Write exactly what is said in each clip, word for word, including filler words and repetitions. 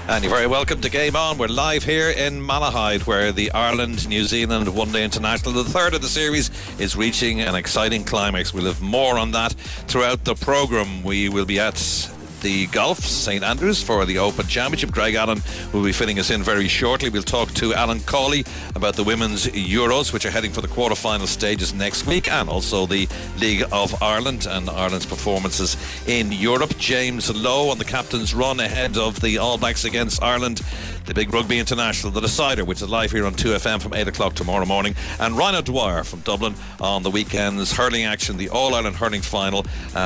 And you're very welcome to Game On. We're live here in Malahide, where the Ireland-New Zealand One-Day International, the third of the series, is reaching an exciting climax. We'll have more on that throughout the programme. We will be at the golf, St Andrews, for the Open Championship. Greg Allen will be filling us in very shortly. We'll talk to Alan Cawley about the Women's Euros, which are heading for the quarter-final stages next week, and also the League of Ireland and Ireland's performances in Europe. James Lowe on the captain's run ahead of the All Blacks against Ireland, the big Rugby International, the decider, which is live here on two F M from eight o'clock tomorrow morning, and Rhino Dwyer from Dublin on the weekend's hurling action, the All-Ireland hurling final,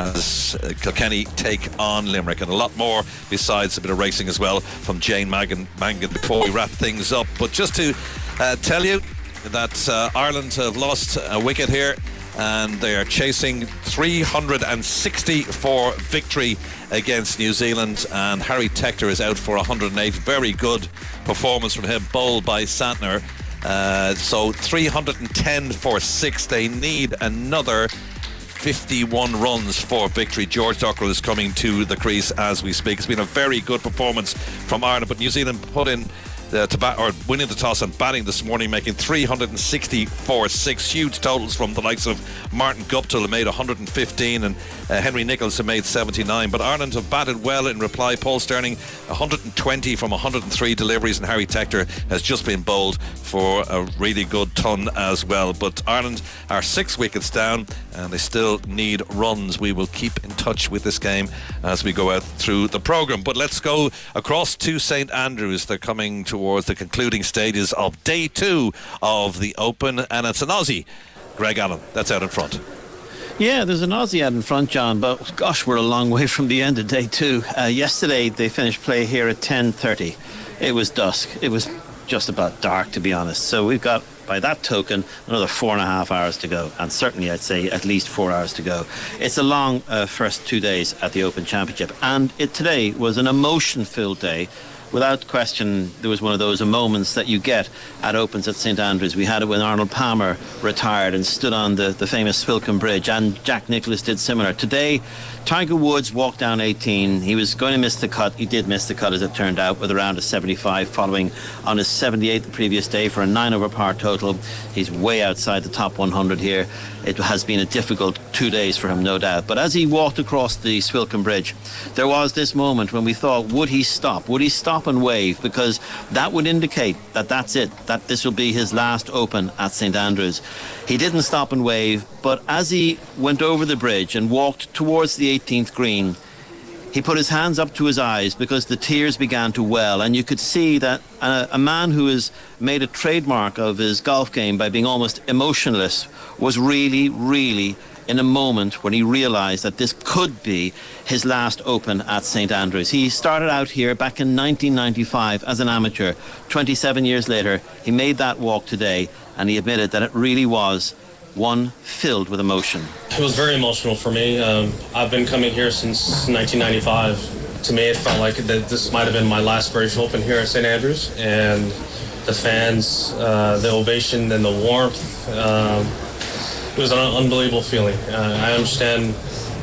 as Kilkenny take on Limerick. And a lot more besides a bit of racing as well from Jane Mangan, Mangan before we wrap things up. But just to uh, tell you that uh, Ireland have lost a wicket here, and they are chasing three hundred sixty for victory against New Zealand, and Harry Tector is out for one hundred eight. Very good performance from him, bowled by Santner. Uh, so three hundred ten for six. They need another fifty-one runs for victory. George Dockrell is coming to the crease as we speak. It's been a very good performance from Ireland, but New Zealand put in uh, to bat, or winning the toss and batting this morning, making three hundred sixty for six. Huge totals from the likes of Martin Guptill, who made one hundred fifteen, and uh, Henry Nichols, who made seventy-nine. But Ireland have batted well in reply. Paul Sterling, one hundred twenty from one hundred three deliveries, and Harry Tector has just been bowled for a really good ton as well. But Ireland are six wickets down, and they still need runs. We will keep in touch with this game as we go out through the programme. But let's go across to St Andrews. They're coming towards the concluding stages of day two of the Open, and it's an Aussie, Greg Allen, that's out in front. Yeah, there's an Aussie out in front, John, but gosh, we're a long way from the end of day two. Uh, yesterday they finished play here at ten thirty. It was dusk. It was just about dark, to be honest. So we've got, by that token, another four and a half hours to go, and certainly I'd say at least four hours to go. It's a long uh, first two days at the Open Championship, and it today was an emotion-filled day. Without question, there was one of those moments that you get at Opens at St Andrews. We had it when Arnold Palmer retired and stood on the, the famous Swilcan Bridge, and Jack Nicklaus did similar. Today, Tiger Woods walked down eighteen. He was going to miss the cut. He did miss the cut, as it turned out, with around a seventy-five, following on his seventy-eighth the previous day for a nine over par total. He's way outside the top one hundred here. It has been a difficult two days for him, no doubt. But as he walked across the Swilcan Bridge, there was this moment when we thought, would he stop? Would he stop and wave? Because that would indicate that that's it, that this will be his last Open at St Andrews. He didn't stop and wave, but as he went over the bridge and walked towards the eighteenth green, he put his hands up to his eyes because the tears began to well, and you could see that a, a man who has made a trademark of his golf game by being almost emotionless was really, really in a moment when he realised that this could be his last Open at St Andrews. He started out here back in nineteen ninety-five as an amateur. twenty-seven years later, he made that walk today, and he admitted that it really was one filled with emotion. It was very emotional for me. Um, I've been coming here since nineteen ninety-five. To me, it felt like that this might have been my last British Open here at St Andrews, and the fans, uh, the ovation and the warmth, um, it was an unbelievable feeling. Uh, I understand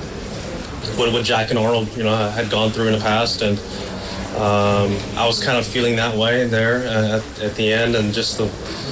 what, what Jack and Arnold, you know, had gone through in the past, and um, I was kind of feeling that way there at, at the end, and just the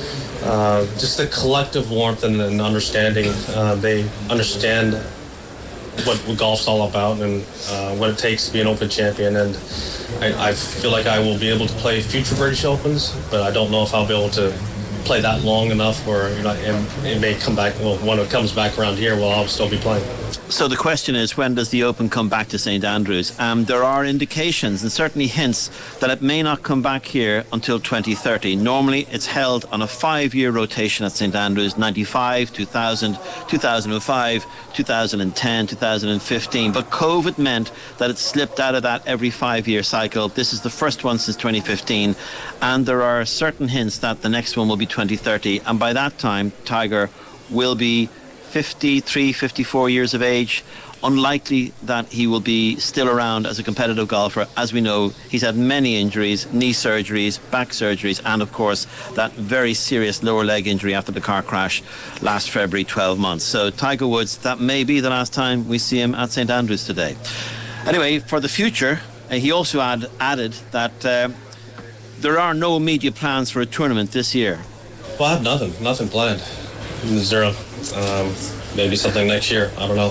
uh, just the collective warmth and, and understanding. Uh, they understand what, what golf's all about and uh, what it takes to be an Open champion, and I, I feel like I will be able to play future British Opens, but I don't know if I'll be able to play that long enough where, you know, it, it may come back, well, when it comes back around here, well, I'll still be playing. So the question is, when does the Open come back to St Andrews? Um, there are indications and certainly hints that it may not come back here until twenty thirty. Normally it's held on a five-year rotation at St Andrews, ninety-five, two thousand, two thousand five, two thousand ten, two thousand fifteen. But COVID meant that it slipped out of that every five-year cycle. This is the first one since twenty fifteen, and there are certain hints that the next one will be twenty thirty, and by that time Tiger will be fifty-three, fifty-four years of age. Unlikely that he will be still around as a competitive golfer. As we know, he's had many injuries, knee surgeries, back surgeries, and of course that very serious lower leg injury after the car crash last February, twelve months. So Tiger Woods, that may be the last time we see him at St Andrews today. Anyway, for the future, uh, he also add, added that uh, there are no immediate plans for a tournament this year. Well, I have nothing, nothing planned. Zero. Um, maybe something next year. I don't know.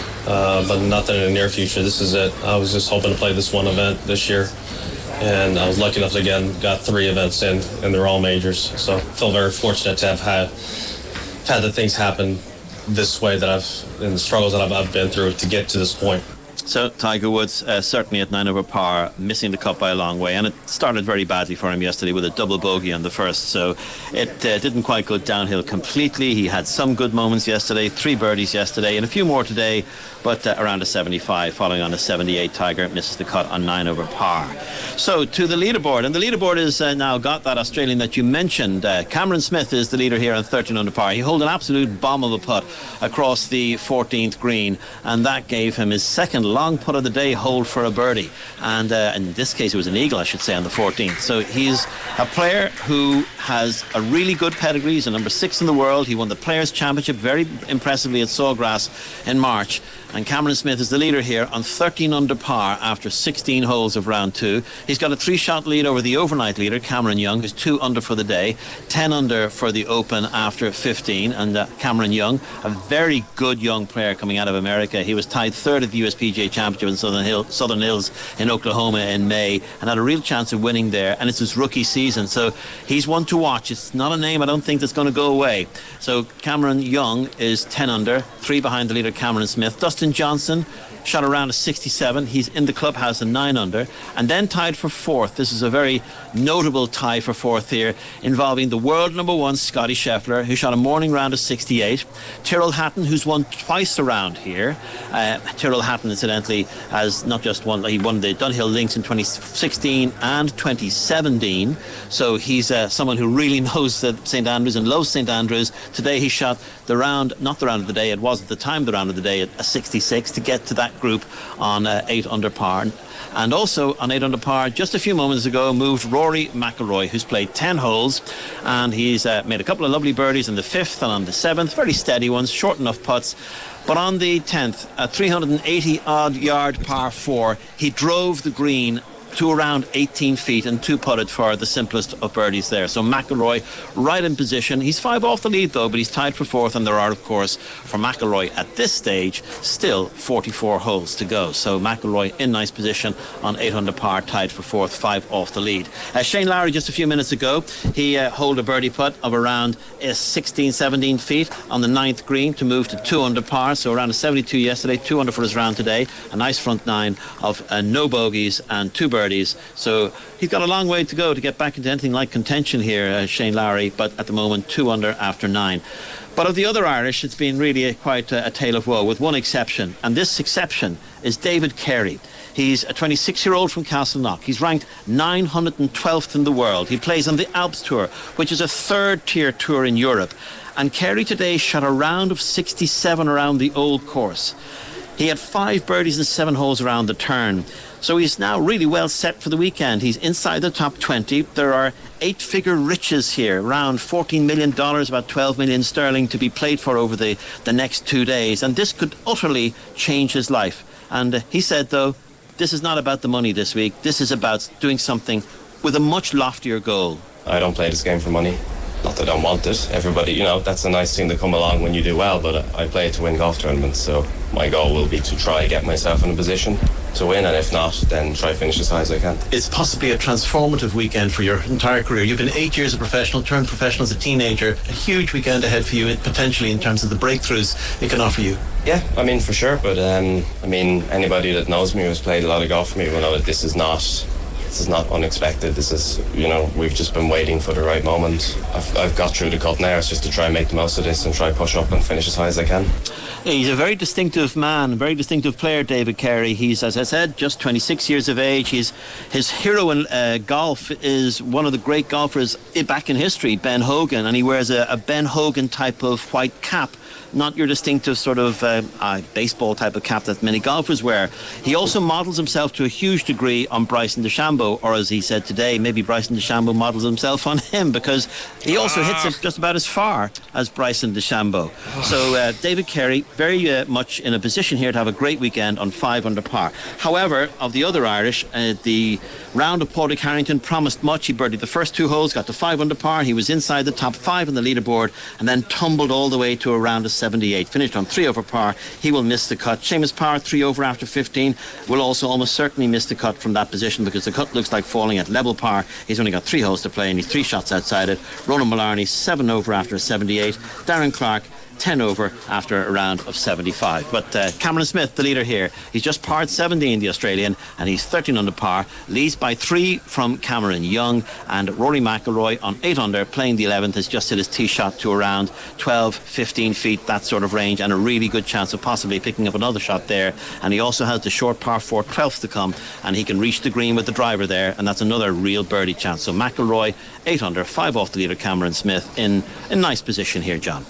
Uh, but nothing in the near future. This is it. I was just hoping to play this one event this year. And I was lucky enough to, again, got three events in, and they're all majors. So I feel very fortunate to have had, had the things happen this way that I've, and the struggles that I've, I've been through to get to this point. So Tiger Woods uh, certainly at nine over par, missing the cut by a long way, and it started very badly for him yesterday with a double bogey on the first, so it uh, didn't quite go downhill completely. He had some good moments yesterday, three birdies yesterday and a few more today, but uh, around a seventy-five following on a seventy-eight. Tiger misses the cut on nine over par. So to the leaderboard, and the leaderboard has uh, now got that Australian that you mentioned. uh, Cameron Smith is the leader here on thirteen under par. He held an absolute bomb of a putt across the fourteenth green, and that gave him his second long putt of the day, hold for a birdie, and uh, in this case it was an eagle, I should say, on the fourteenth. So he's a player who has a really good pedigree. He's a number six in the world. He won the Players' Championship very impressively at Sawgrass in March, and Cameron Smith is the leader here on thirteen under par after sixteen holes of round two. He's got a three-shot lead over the overnight leader, Cameron Young, who's two under for the day, ten under for the Open after fifteen, and uh, Cameron Young, a very good young player coming out of America. He was tied third at the U S P G A Championship in Southern, Hill, Southern Hills in Oklahoma in May, and had a real chance of winning there, and it's his rookie season, so he's one to watch. It's not a name I don't think that's going to go away. So Cameron Young is ten under, three behind the leader Cameron Smith. Dustin Johnson shot around a sixty-seven. He's in the clubhouse at nine under, and then tied for fourth. This is a very notable tie for fourth here, involving the world number one Scotty Scheffler, who shot a morning round of sixty-eight. Tyrrell Hatton, who's won twice around here. Uh, Tyrrell Hatton, incidentally, has not just won, he won the Dunhill Links in twenty sixteen and twenty seventeen. So he's uh, someone who really knows Saint Andrews and loves Saint Andrews. Today he shot the round, not the round of the day, it was at the time the round of the day, at a sixty-six to get to that group on uh, eight under par. And also on eight under par, just a few moments ago, moved Rory McIlroy, who's played ten holes, and he's uh, made a couple of lovely birdies on the fifth and on the seventh, very steady ones, short enough putts. But on the tenth, a three hundred eighty odd yard par four, he drove the green to around eighteen feet and two putted for the simplest of birdies there. So McIlroy right in position. He's five off the lead though, but he's tied for fourth, and there are, of course, for McIlroy at this stage still forty-four holes to go. So McIlroy in nice position on eight under par, tied for fourth, five off the lead. Uh, Shane Lowry just a few minutes ago, he uh, holed a birdie putt of around uh, sixteen, seventeen feet on the ninth green to move to two under par, so around a seventy-two yesterday, two under for his round today. A nice front nine of uh, no bogeys and two birdies. So he's got a long way to go to get back into anything like contention here, uh, Shane Lowry, but at the moment two under after nine. But of the other Irish, it's been really a, quite a, a tale of woe, with one exception, and this exception is David Carey. He's a twenty-six-year-old from Castleknock. He's ranked nine hundred twelfth in the world. He plays on the Alps Tour, which is a third-tier tour in Europe. And Carey today shot a round of sixty-seven around the old course. He had five birdies and seven holes around the turn. So he's now really well set for the weekend. He's inside the top twenty. There are eight-figure riches here, around fourteen million dollars, about twelve million sterling to be played for over the, the next two days. And this could utterly change his life. And uh, he said, though, this is not about the money this week. This is about doing something with a much loftier goal. I don't play this game for money. Not that I don't want it. Everybody, you know, that's a nice thing to come along when you do well, but I play it to win golf tournaments, so my goal will be to try get myself in a position to win, and if not, then try finish as high as I can. It's possibly a transformative weekend for your entire career. You've been eight years a professional, turned professional as a teenager. A huge weekend ahead for you, potentially, in terms of the breakthroughs it can offer you. Yeah, I mean, for sure, but um, I mean, anybody that knows me, who's played a lot of golf for me, will know that this is not This is not unexpected. This is, you know, we've just been waiting for the right moment. I've, I've got through the cut now. It's just to try and make the most of this and try push up and finish as high as I can. He's a very distinctive man, a very distinctive player, David Carey. He's, as I said, just twenty-six years of age. He's, his hero in uh, golf is one of the great golfers back in history, Ben Hogan, and he wears a, a Ben Hogan type of white cap not your distinctive sort of uh, uh, baseball type of cap that many golfers wear. He also models himself to a huge degree on Bryson DeChambeau, or as he said today, maybe Bryson DeChambeau models himself on him, because he also ah. hits it just about as far as Bryson DeChambeau. So uh, David Carey very uh, much in a position here to have a great weekend on five under par. However, of the other Irish, uh, the round of Padraig Harrington promised much. He birdied the first two holes, got to five under par. He was inside the top five on the leaderboard, and then tumbled all the way to a round of seventy-eight. Finished on three over par. He will miss the cut. Seamus Power, three over after fifteen, will also almost certainly miss the cut from that position, because the cut looks like falling at level par. He's only got three holes to play, and he's three shots outside it. Ronan Mullarney, seven over after seventy-eight. Darren Clark, ten over after a round of seventy-five. But uh, Cameron Smith, the leader here, he's just parred seventeen, the Australian, and he's thirteen under par, leads by three from Cameron Young, and Rory McIlroy on eight under, playing the eleventh, has just hit his tee shot to around twelve, fifteen feet, that sort of range, and a really good chance of possibly picking up another shot there. And he also has the short par four twelfth to come, and he can reach the green with the driver there, and that's another real birdie chance. So McIlroy, eight under, five off the leader Cameron Smith, in a nice position here, John.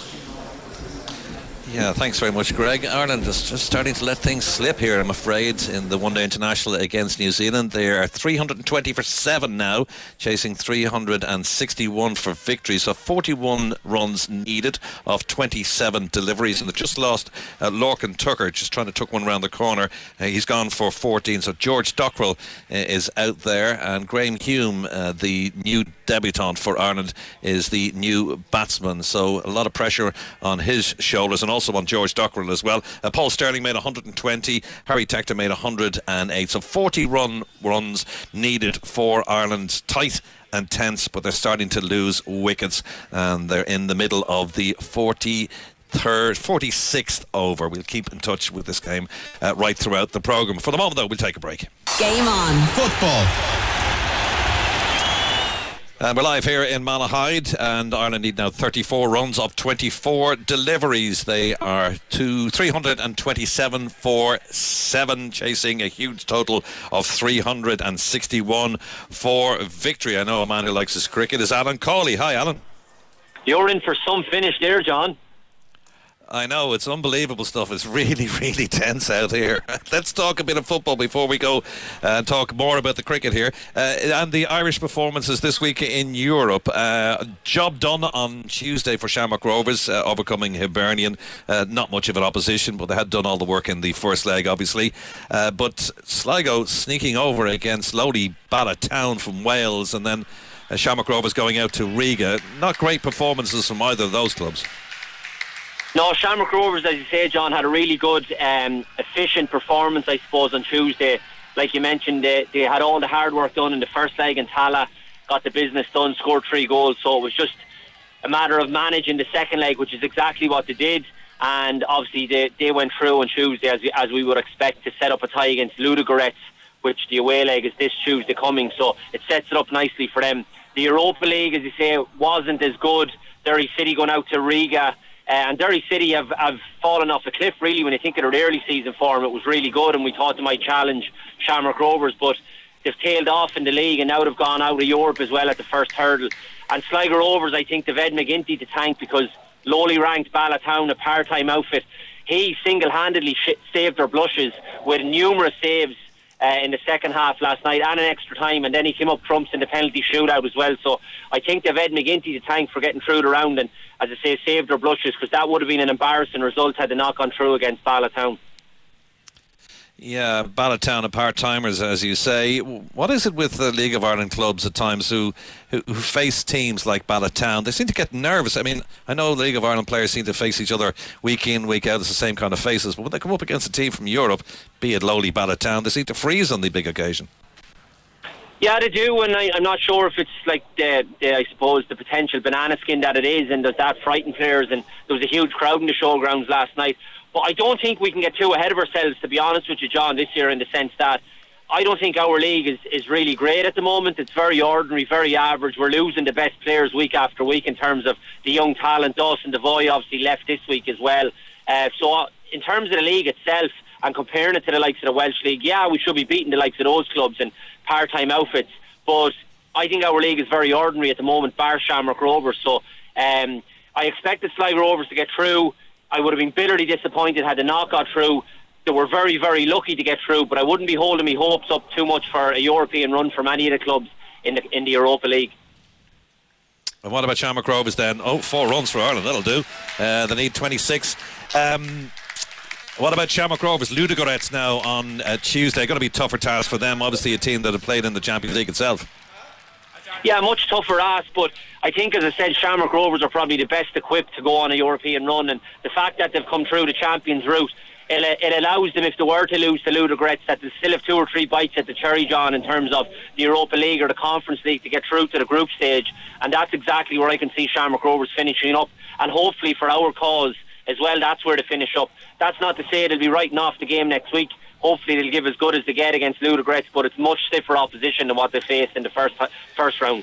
Yeah, thanks very much, Greg. Ireland is just starting to let things slip here, I'm afraid, in the one-day international against New Zealand. They are three hundred twenty for seven now, chasing three hundred sixty-one for victory. So forty-one runs needed of twenty-seven deliveries, and they've just lost uh, Lorcan Tucker, just trying to tuck one round the corner. Uh, he's gone for fourteen. So George Dockrell uh, is out there, and Graham Hume, uh, the new debutant for Ireland, is the new batsman. So a lot of pressure on his shoulders, and also on George Dockrell as well. Uh, Paul Sterling made one hundred twenty, Harry Tector made one hundred eight. So forty run runs needed for Ireland. Tight and tense, but they're starting to lose wickets, and they're in the middle of the forty-third, forty-sixth over. We'll keep in touch with this game uh, right throughout the programme. For the moment, though, we'll take a break. Game on. Football. And we're live here in Malahide, and Ireland need now thirty-four runs of twenty-four deliveries. They are to three hundred twenty-seven for seven, chasing a huge total of three hundred sixty-one for victory. I know a man who likes his cricket is Alan Cawley. Hi, Alan. You're in for some finish there, John. I know, it's unbelievable stuff. It's really, really tense out here. Let's talk a bit of football before we go and uh, talk more about the cricket here. Uh, and the Irish performances this week in Europe. Uh, job done on Tuesday for Shamrock Rovers, uh, overcoming Hibernian. Uh, not much of an opposition, but they had done all the work in the first leg, obviously. Uh, but Sligo sneaking over against lowly Ballatown from Wales, and then uh, Shamrock Rovers going out to Riga. Not great performances from either of those clubs. No, Shamrock Rovers, as you say, John, had a really good, um, efficient performance, I suppose, on Tuesday. Like you mentioned, they, they had all the hard work done in the first leg, and Tala got the business done, scored three goals. So it was just a matter of managing the second leg, which is exactly what they did. And obviously they, they went through on Tuesday, as we, as we would expect, to set up a tie against Ludogorets, which the away leg is this Tuesday coming. So it sets it up nicely for them. The Europa League, as you say, wasn't as good. Derry City going out to Riga. Uh, and Derry City have, have fallen off a cliff, really. When you think of their early season form, it was really good, and we thought they might challenge Shamrock Rovers, but they've tailed off in the league, and now they've gone out of Europe as well at the first hurdle. And Sligo Rovers, I think they've Ed McGinty to thank, because lowly ranked Ballatown, a part-time outfit, he single-handedly sh- saved their blushes with numerous saves Uh, in the second half last night, and an extra time, and then he came up trumps in the penalty shootout as well. So I think they've Ed McGinty to thank for getting through the round, and as I say, saved their blushes, because that would have been an embarrassing result had they not gone through against Ballatown. Yeah, Ballatown are part-timers, as you say. What is it with the League of Ireland clubs at times who, who who face teams like Ballatown? They seem to get nervous. I mean, I know the League of Ireland players seem to face each other week in, week out. It's the same kind of faces. But when they come up against a team from Europe, be it lowly Ballatown, they seem to freeze on the big occasion. Yeah, they do, and I, I'm not sure if it's like the, the, I suppose, the potential banana skin that it is, and does that frighten players? And there was a huge crowd in the showgrounds last night. But I don't think we can get too ahead of ourselves, to be honest with you, John, this year, in the sense that I don't think our league is, is really great at the moment. It's very ordinary, very average. We're losing the best players week after week in terms of the young talent. Dawson Devoy obviously left this week as well. Uh, so in terms of the league itself, and comparing it to the likes of the Welsh League, yeah, we should be beating the likes of those clubs and part-time outfits. But I think our league is very ordinary at the moment, bar Shamrock Rovers. So um, I expect the Sligo Rovers to get through. I would have been bitterly disappointed had they not got through. They were very, very lucky to get through, but I wouldn't be holding my hopes up too much for a European run from any of the clubs in the in the Europa League. And what about Shamrock Rovers then? Oh, four runs for Ireland, that'll do. Uh, they need twenty-six. Um, what about Shamrock Rovers? Ludogorets now on uh, Tuesday. Going to be a tougher task for them. Obviously a team that have played in the Champions League itself. Yeah, much tougher ask, but I think, as I said, Shamrock Rovers are probably the best equipped to go on a European run, and the fact that they've come through the Champions route, It, it allows them, if they were to lose to Ludogorets, that they still have two or three bites at the cherry, John, in terms of the Europa League or the Conference League to get through to the group stage. And that's exactly where I can see Shamrock Rovers finishing up. And hopefully for our cause as well, that's where they finish up. That's not to say they'll be writing off the game next week. Hopefully they'll give as good as they get against Ludogorets, but it's much stiffer opposition than what they faced in the first first round.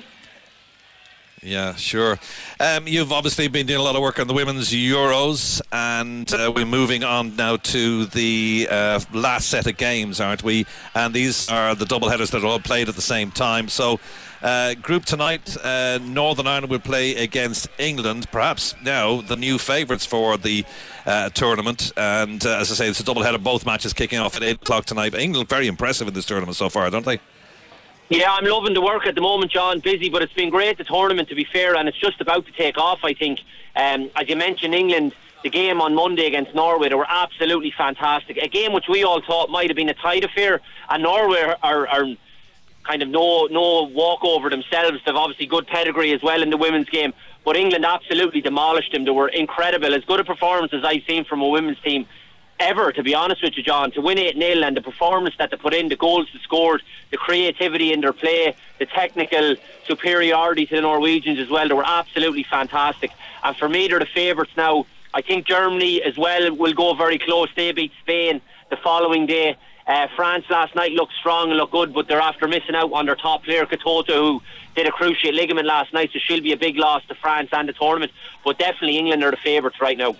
Yeah, sure. Um, you've obviously been doing a lot of work on the Women's Euros, and uh, we're moving on now to the uh, last set of games, aren't we? And these are the double headers that are all played at the same time. So, uh, group tonight, uh, Northern Ireland will play against England, perhaps now the new favourites for the uh, tournament. And uh, as I say, it's a double header, both matches kicking off at eight o'clock tonight. But England very impressive in this tournament so far, don't they? Yeah, I'm loving the work at the moment, John. Busy, but it's been great, the tournament, to be fair, and it's just about to take off, I think. Um, as you mentioned, England, the game on Monday against Norway, they were absolutely fantastic. A game which we all thought might have been a tight affair, and Norway are, are kind of no no walkover themselves. They've obviously good pedigree as well in the women's game, but England absolutely demolished them. They were incredible. As good a performance as I've seen from a women's team ever, to be honest with you, John, to win eight nil, and the performance that they put in, the goals they scored, the creativity in their play, the technical superiority to the Norwegians as well, they were absolutely fantastic. And for me, they're the favourites now. I think Germany as well will go very close. They beat Spain the following day. Uh, France last night looked strong and looked good, but they're after missing out on their top player, Katota, who did a cruciate ligament last night, so she'll be a big loss to France and the tournament. But definitely England are the favourites right now.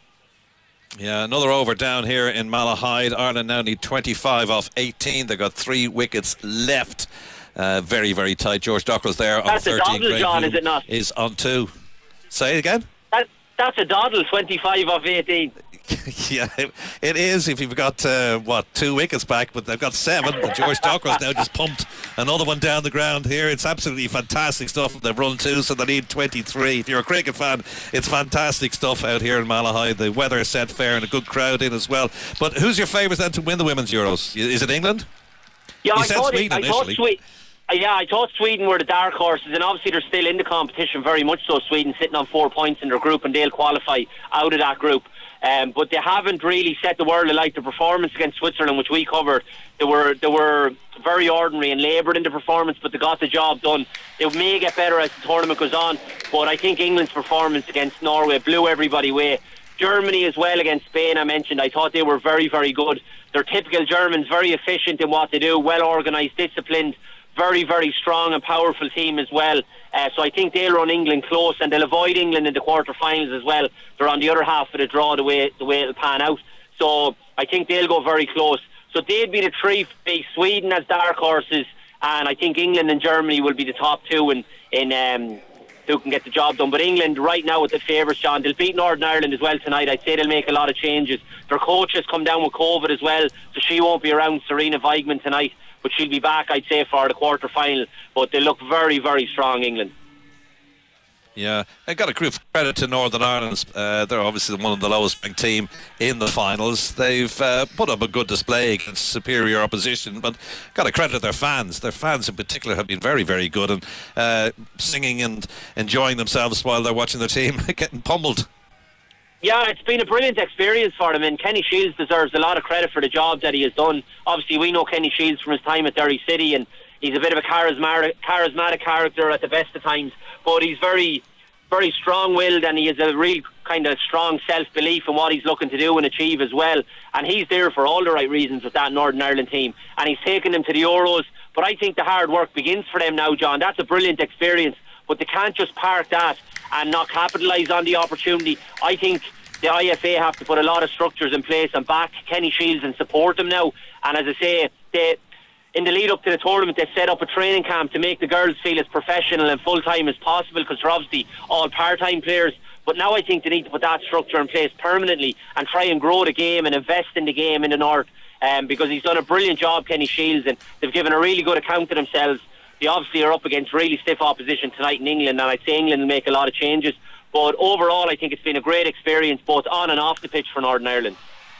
Yeah, another over down here in Malahide. Ireland now need twenty-five off eighteen. They've got three wickets left. Uh, very, very tight. George Dockrell's there on that's thirteen. That's a doddle, John, is it not? Is on two. Say it again? That, that's a doddle, twenty-five off eighteen. Yeah, it, it is if you've got, uh, what, two wickets back, but they've got seven. But George Dockrell's now just pumped another one down the ground here. It's absolutely fantastic stuff. They've run two, so they need twenty-three. If you're a cricket fan, it's fantastic stuff out here in Malahide. The weather is set fair and a good crowd in as well. But who's your favourites then to win the Women's Euros? Is it England? Yeah, you I said thought Sweden it, I thought initially. Sweden. Yeah, I thought Sweden were the dark horses, and obviously they're still in the competition very much so. Sweden sitting on four points in their group, and they'll qualify out of that group. Um, but they haven't really set the world alight. The performance against Switzerland, which we covered, they were they were very ordinary and laboured in the performance, but they got the job done. They may get better as the tournament goes on, but I think England's performance against Norway blew everybody away. Germany as well against Spain, I mentioned, I thought they were very, very good. They're typical Germans, very efficient in what they do, well organised, disciplined, very, very strong and powerful team as well. Uh, so I think they'll run England close, and they'll avoid England in the quarter-finals as well. They're on the other half of the draw the way the way it'll pan out. So I think they'll go very close. So they'd be the three, Sweden as dark horses, and I think England and Germany will be the top two in, in um, who can get the job done. But England right now with the favourites, John, they'll beat Northern Ireland as well tonight. I'd say they'll make a lot of changes. Their coach has come down with COVID as well, so she won't be around, Serena Weigman, tonight, but she'll be back, I'd say, for the quarter final. But they look very, very strong, England. Yeah, I got to give credit to Northern Ireland. Uh, they're obviously one of the lowest ranked team in the finals. They've uh, put up a good display against superior opposition, but got to credit their fans. Their fans in particular have been very, very good, and uh, singing and enjoying themselves while they're watching their team getting pummeled. Yeah, it's been a brilliant experience for them, and Kenny Shields deserves a lot of credit for the job that he has done. Obviously, we know Kenny Shields from his time at Derry City, and he's a bit of a charismatic, charismatic character at the best of times, but he's very, very strong-willed, and he has a real kind of strong self-belief in what he's looking to do and achieve as well. And he's there for all the right reasons with that Northern Ireland team, and he's taken them to the Euros. But I think the hard work begins for them now, John. That's a brilliant experience, but they can't just park that and not capitalise on the opportunity. I think the I F A have to put a lot of structures in place and back Kenny Shields and support him now. And as I say, they, in the lead up to the tournament, they set up a training camp to make the girls feel as professional and full-time as possible, because they're obviously all part-time players. But now I think they need to put that structure in place permanently and try and grow the game and invest in the game in the north, um, because he's done a brilliant job, Kenny Shields, and they've given a really good account of themselves. They obviously are up against really stiff opposition tonight in England, and I'd say England will make a lot of changes. But overall, I think it's been a great experience, both on and off the pitch for Northern Ireland.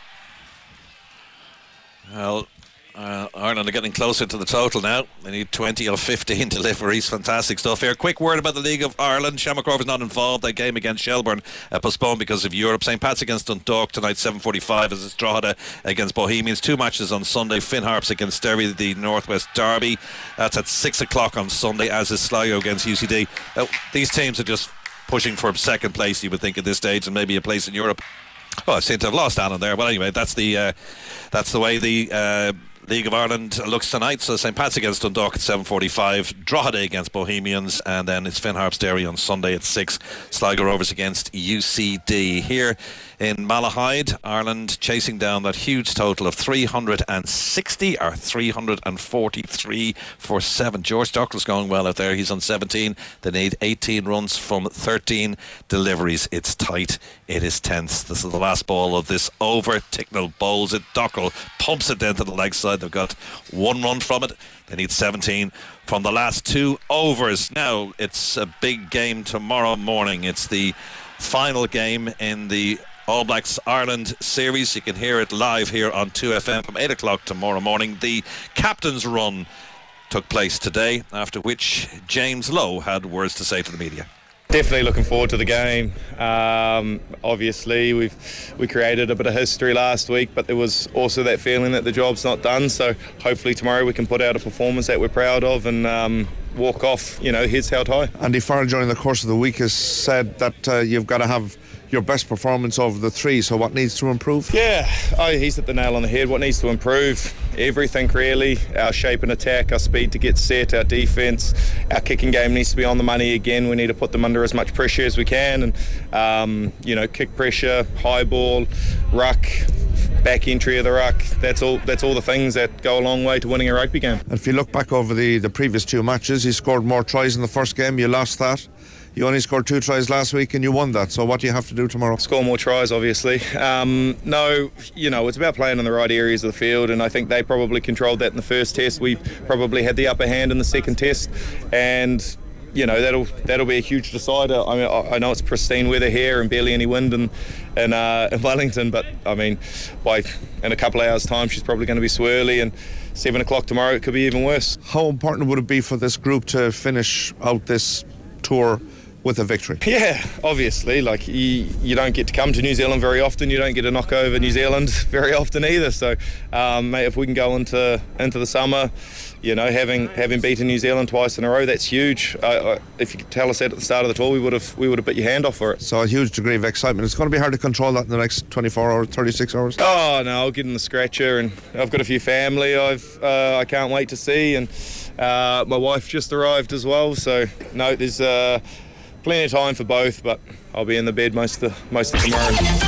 Well, uh, Ireland are getting closer to the total now. They need twenty of fifteen deliveries. Fantastic stuff here. Quick word about the League of Ireland. Shamrock Rovers not involved. That game against Shelbourne uh, postponed because of Europe. Saint Pat's against Dundalk tonight, seven forty-five, as it's Drogheda against Bohemians. Two matches on Sunday. Finn Harps against Derby, the Northwest Derby. That's at six o'clock on Sunday, as is Sligo against U C D. Uh, these teams are just pushing for second place, you would think, at this stage, and maybe a place in Europe. Oh, I seem to have lost Alan there. But anyway, that's the uh, that's the way the uh, League of Ireland looks tonight. So Saint Pat's against Dundalk at seven forty-five, Drogheda against Bohemians, and then it's Finn Harps Derry on Sunday at six. Sligo Rovers against U C D. Here in Malahide, Ireland chasing down that huge total of three hundred sixty or three hundred forty-three for seven. George Dockel's going well out there. He's on seventeen. They need eighteen runs from thirteen deliveries. It's tight. It is tense. This is the last ball of this over. Ticknell bowls it. Dockel pumps it down to the leg side. They've got one run from it. They need seventeen from the last two overs. Now it's a big game tomorrow morning. It's the final game in the All Blacks Ireland series. You can hear it live here on two F M from eight o'clock tomorrow morning. The captain's run took place today, after which James Lowe had words to say to the media. Definitely looking forward to the game. Um, obviously, we've we created a bit of history last week, but there was also that feeling that the job's not done. So hopefully tomorrow we can put out a performance that we're proud of and um, walk off, you know, heads held high. Andy Farrell during the course of the week has said that uh, you've got to have your best performance of the three, so what needs to improve? Yeah, oh, he's hit the nail on the head. What needs to improve? Everything really. Our shape and attack, our speed to get set, our defence, our kicking game needs to be on the money again. We need to put them under as much pressure as we can, and um, you know, kick pressure, high ball, ruck, back entry of the ruck. That's all. That's all the things that go a long way to winning a rugby game. And if you look back over the, the previous two matches, you scored more tries in the first game. You lost that. You only scored two tries last week and you won that. So what do you have to do tomorrow? Score more tries, obviously. Um, no, you know, it's about playing in the right areas of the field, and I think they probably controlled that in the first test. We probably had the upper hand in the second test, and you know, that'll that'll be a huge decider. I mean, I know it's pristine weather here and barely any wind in, in, uh, in Wellington, but I mean, by in a couple of hours' time, she's probably going to be swirly, and seven o'clock tomorrow, it could be even worse. How important would it be for this group to finish out this tour with a victory? Yeah, obviously, like you, you don't get to come to New Zealand very often. You don't get to knock over New Zealand very often either. So, um, mate, if we can go into into the summer, you know, having having beaten New Zealand twice in a row, that's huge. Uh, if you could tell us that at the start of the tour, we would have we would have bit your hand off for it. So a huge degree of excitement. It's going to be hard to control that in the next twenty-four hours, thirty-six hours. Oh no, I'll get in the scratcher, and I've got a few family I've uh, I can't wait to see, and uh, my wife just arrived as well. So no, there's. Uh, Plenty of time for both, but I'll be in the bed most of the, most of tomorrow.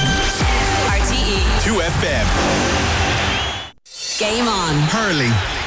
R T E two F M. Game on. Hurling.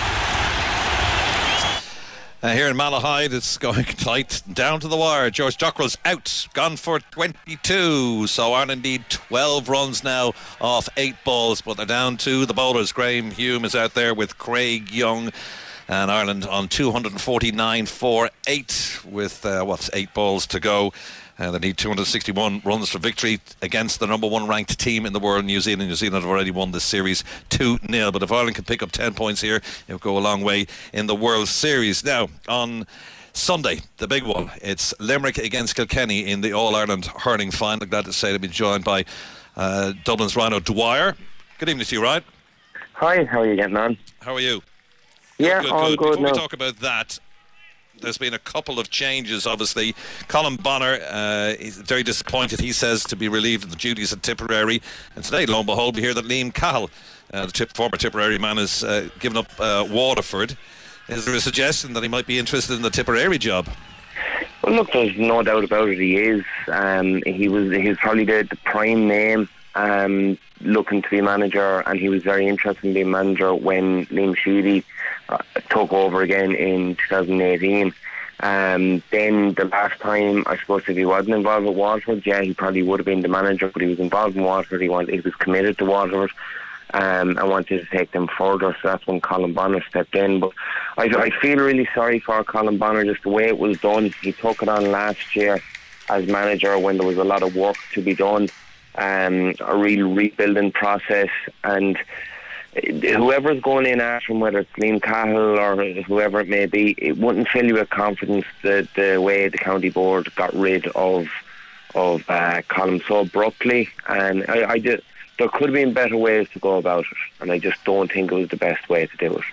Uh, here in Malahide, it's going tight down to the wire. George Dockrell's out, gone for twenty-two. So Ireland need twelve runs now off eight balls, but they're down to the bowlers. Graham Hume is out there with Craig Young. And Ireland on two hundred forty-nine for eight with, uh, what's, eight balls to go. Uh, they need two hundred sixty-one runs for victory against the number one ranked team in the world, New Zealand. New Zealand have already won this series two nil. But if Ireland can pick up ten points here, it'll go a long way in the World Series. Now, on Sunday, the big one, it's Limerick against Kilkenny in the All-Ireland hurling final. Glad to say to be joined by uh, Dublin's Rhino Dwyer. Good evening to you, Ryan. Hi, how are you getting on? How are you? Yeah, good, all good. good. Before now. we talk about that, there's been a couple of changes, obviously. Colin Bonner, uh, he's very disappointed, he says, to be relieved of the duties at Tipperary. And today, lo and behold, we hear that Liam Cahill, uh, the tip, former Tipperary man, has uh, given up uh, Waterford. Is there a suggestion that he might be interested in the Tipperary job? Well, look, there's no doubt about it. He is. Um, he was. He was probably the, the prime name um, looking to be manager, and he was very interested in being manager when Liam Sheedy Uh, took over again in two thousand eighteen. Um, then the last time, I suppose, if he wasn't involved with Waterford, yeah, he probably would have been the manager, but he was involved in Waterford. He wanted, he was committed to Waterford. Um, and wanted to take them further, so that's when Colin Bonner stepped in. But I, I feel really sorry for Colin Bonner, just the way it was done. He took it on last year as manager when there was a lot of work to be done, um, a real rebuilding process, and whoever's going in after him, whether it's Liam Cahill or whoever it may be, it wouldn't fill you with confidence the, the way the county board got rid of of uh, Colin so abruptly. And I, I did. There could have been better ways to go about it, and I just don't think it was the best way to do it.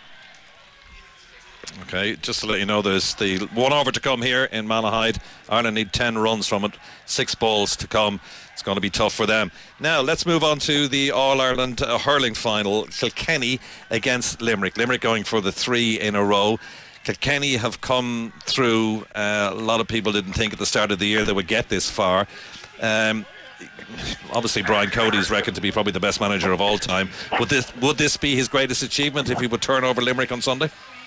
Okay, just to let you know, there's the one over to come here in Malahide. Ireland need ten runs from it, six balls to come. It's going to be tough for them. Now, let's move on to the All-Ireland uh, hurling final. Kilkenny against Limerick. Limerick going for the three in a row. Kilkenny have come through. Uh, a lot of people didn't think at the start of the year they would get this far. Um, obviously, Brian Cody's reckoned to be probably the best manager of all time. Would this would this be his greatest achievement if he would turn over Limerick on Sunday?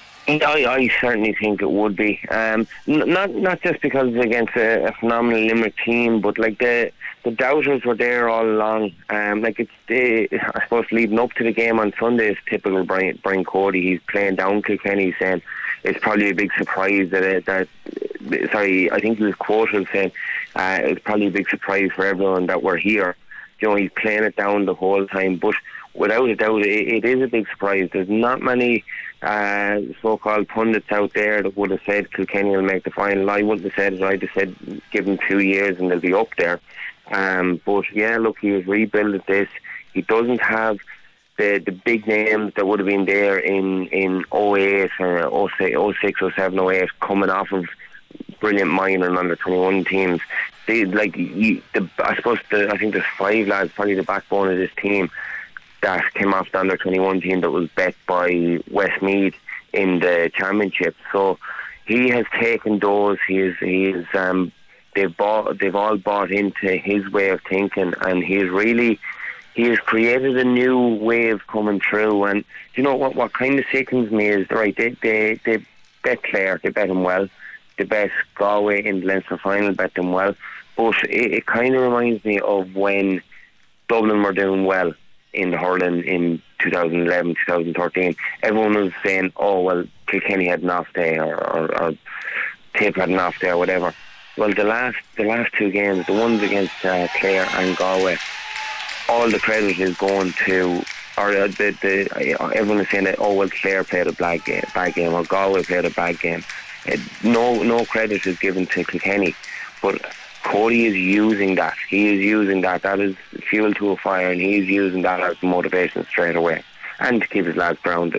I, I certainly think it would be. Um, n- not not just because it's against a, a phenomenal Limerick team, but like the the doubters were there all along. Um, like it's the, I suppose leading up to the game on Sunday is typical Brian, Brian Cody. He's playing down Kilkenny, saying it's probably a big surprise that it, that. Sorry, I think he was quoted saying uh, it's probably a big surprise for everyone that we're here. You know, he's playing it down the whole time, but without a doubt, it, it is a big surprise. There's not many uh, so-called pundits out there that would have said Kilkenny will make the final. I wouldn't have said it. I'd have said give them two years and they'll be up there. Um, but yeah, look, he has rebuilt this. He doesn't have the the big names that would have been there in in oh eight or oh six, oh seven, oh eight, coming off of brilliant minor and under twenty-one teams. They like you, the, I suppose the, I think there's five lads, probably the backbone of this team, that came off the under twenty-one team that was bet by Westmeath in the championship. So he has taken those. He is he is um, they've bought they've all bought into his way of thinking, and he's really he has created a new wave coming through. And you know what what kind of sickens me is right they they they bet Clare, they bet him well. They bet Galway in the Leinster final, bet them well. But it, it kind of reminds me of when Dublin were doing well in the hurling in two thousand eleven, two thousand thirteen. Everyone was saying, oh, well, Kilkenny had an off day, or, or, or Tip had an off day, or whatever. Well, the last the last two games, the ones against uh, Clare and Galway, all the credit is going to, or uh, the, the, uh, everyone is saying that, oh, well, Clare played a bad game, bad game or Galway played a bad game. Uh, no, no credit is given to Kilkenny, but Cody is using that. He is using that. That is fuel to a fire, and he's using that as motivation straight away, and to keep his lads grounded.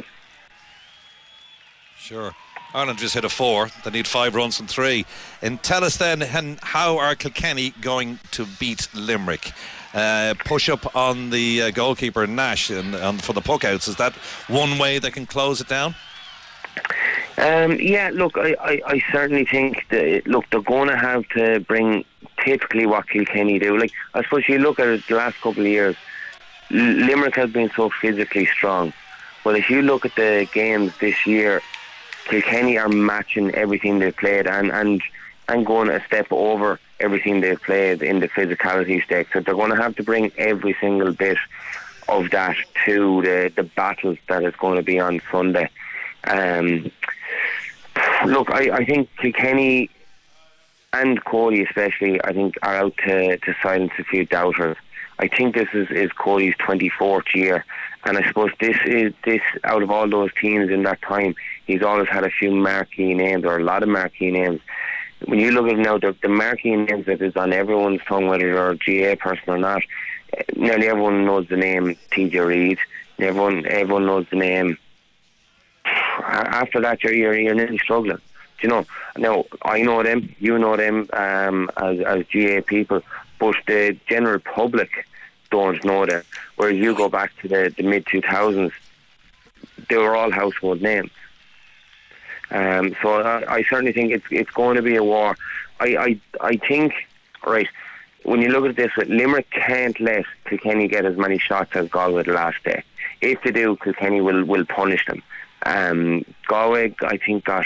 Sure. Ireland just hit a four. They need five runs from three. And tell us then, how are Kilkenny going to beat Limerick? Uh, push up on the uh, goalkeeper Nash and, and for the puck outs. Is that one way they can close it down? Um, yeah, look, I, I, I certainly think that, look, they're going to have to bring typically what Kilkenny do. Like, I suppose you look at it the last couple of years, L- Limerick has been so physically strong. Well, if you look at the games this year, Kilkenny are matching everything they've played and, and, and going a step over everything they've played in the physicality stake. So they're going to have to bring every single bit of that to the, the battle that is going to be on Sunday. Um, look, I, I think Kilkenny and Cody especially, I think, are out to, to silence a few doubters. I think this is, is Cody's twenty-fourth year, and I suppose this is this out of all those teams in that time, he's always had a few marquee names, or a lot of marquee names. When you look at it now, the, the marquee names that is on everyone's tongue, whether you're a G A person or not, nearly everyone knows the name T J Reid. Everyone, everyone knows the name. After that, you're, you're, you're nearly struggling. Do you know? Now, I know them, you know them um, as, as G A people, but the general public don't know them. Whereas you go back to the, the mid two thousands, they were all household names. Um, so I, I certainly think it's it's going to be a war. I, I, I think, right, when you look at this, Limerick can't let Kilkenny get as many shots as Galway the last day. If they do, Kilkenny will, will punish them. Um, Galway, I think, got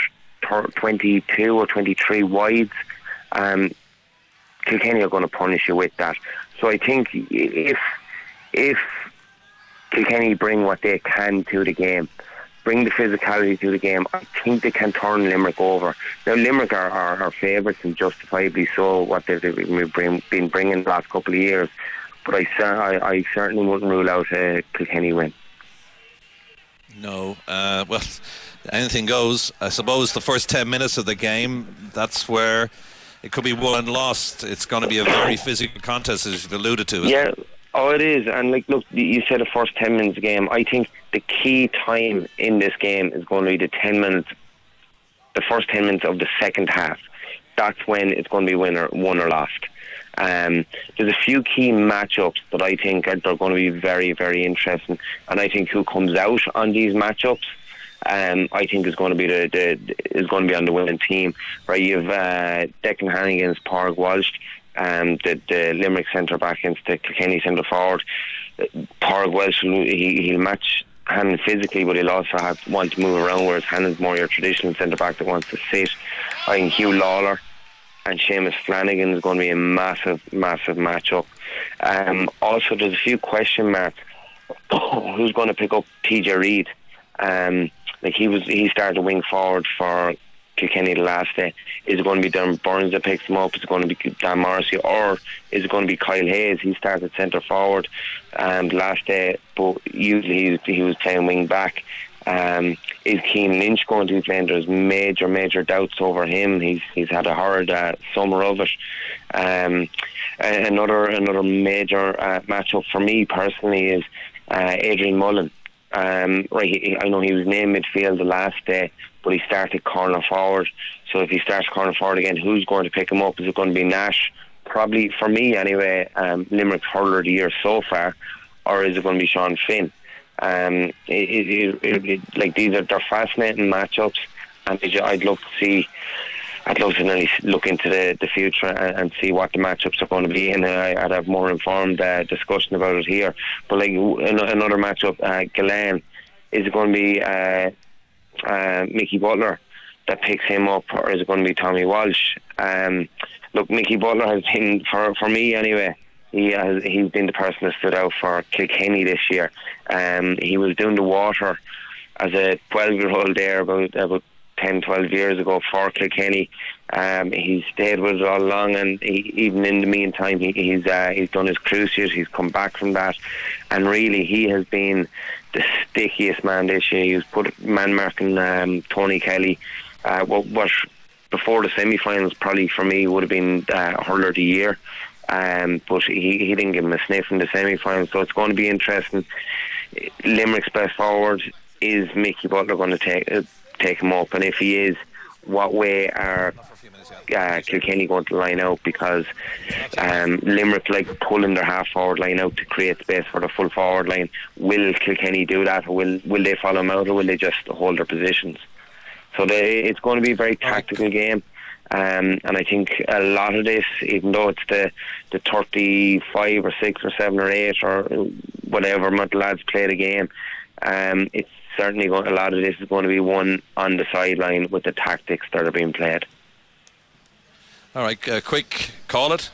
twenty-two or twenty-three wides, um, Kilkenny are going to punish you with that. So I think if if Kilkenny bring what they can to the game, bring the physicality to the game, I think they can turn Limerick over. Now, Limerick are, are, are favourites, and justifiably so, what they've been bringing the last couple of years. But I, I, I certainly wouldn't rule out a Kilkenny win. No. Uh, well, anything goes. I suppose the first ten minutes of the game, that's where it could be won and lost. It's going to be a very physical contest, as you've alluded to. Yeah. It? Oh, it is. And like, look, you said the first ten minutes of the game. I think the key time in this game is going to be the ten minutes, the first ten minutes of the second half. That's when it's going to be win or, won or lost. Um, there's a few key matchups that I think are, are going to be very, very interesting. And I think who comes out on these matchups, um, I think is going to be the, the is going to be on the winning team. Right, you have uh, Declan Hannon against Pádraig Walsh. Um, the, the Limerick centre back against the Kilkenny centre forward. Pádraig Walsh, he, he'll match Hannon physically, but he'll also have want to move around, whereas Hannon's more your traditional centre back that wants to sit. I think Hugh Lawler and Seamus Flanagan is going to be a massive, massive matchup. Um, also, there's a few question marks. Who's going to pick up T J Reid? Um, like he was, he started wing forward for Kilkenny the last day. Is it going to be Darren Burns that picks him up? Is it going to be Dan Morrissey, or is it going to be Kyle Hayes? He started centre forward um, the last day, but usually he, he was playing wing back. Um, is Cian Lynch going to be playing? There's major, major doubts over him. He's he's had a horrid uh, summer of it. Um, another another major uh, matchup for me personally is uh, Adrian Mullen. Um, right, he, I know he was named midfield the last day, but he started corner forward. So if he starts corner forward again, who's going to pick him up? Is it going to be Nash? Probably, for me anyway, um, Limerick's hurler of the year so far, or is it going to be Sean Finn? Um, it, it, it, it, like these are they're fascinating matchups, and I'd love to see. I'd love to really look into the, the future and, and see what the matchups are going to be, and I, I'd have more informed uh, discussion about it here. But like another matchup, uh, Gillane, is it going to be uh, uh, Mickey Butler that picks him up, or is it going to be Tommy Walsh? Um, look, Mickey Butler has been, for for me anyway, he has he's been the person that stood out for Kilkenny this year. Um, he was doing the water as a twelve-year-old there about about ten, twelve years ago for Kilkenny. Um, he stayed with it all along, and he, even in the meantime, he, he's uh, he's done his cruciate. He's come back from that, and really, he has been the stickiest man this year. He was put man marking um, Tony Kelly. Uh, what, what before the semi-finals probably for me would have been uh, hurler of the year, um, but he, he didn't give him a sniff in the semi-finals. So it's going to be interesting. Limerick's best forward is Mickey Butler going to take uh, take him up, and if he is, what way are uh, Kilkenny going to line out? Because um, Limerick like pulling their half forward line out to create space for the full forward line. Will Kilkenny do that, or will will they follow him out, or will they just hold their positions? So they, it's going to be a very tactical game, um, and I think a lot of this, even though it's the the thirty-five or six or seven or eight or whatever amount the lads play the game, um, it's certainly going, a lot of this is going to be won on the sideline with the tactics that are being played. All right, uh, quick, call it.